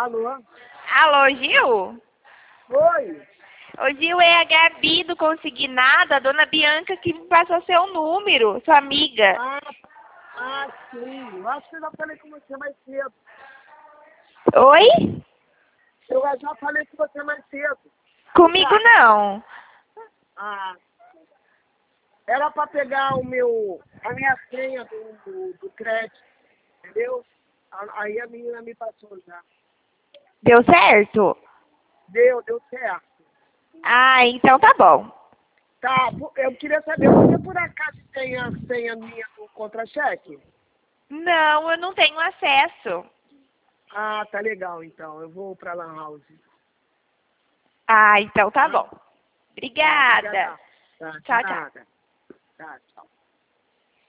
Alô? Alô, Gil? Oi? Ô, Gil, é a Gabi do Consignado, a dona Bianca que me passou seu número, sua amiga. Sim. Eu acho que eu já falei com você mais cedo. Oi? Eu já falei com você mais cedo. Comigo não. Ah, era para pegar a minha senha do crédito, entendeu? Aí a menina me passou já. Deu certo? Deu certo. Ah, então tá bom. Tá, eu queria saber, você por acaso tem a senha minha do contra-cheque? Não, eu não tenho acesso. Ah, tá legal então. Eu vou pra Lan House. Ah, então tá Tá? bom. Tá, Obrigada. obrigada. Tá, de Tchau, tchau. nada. Tá, tchau.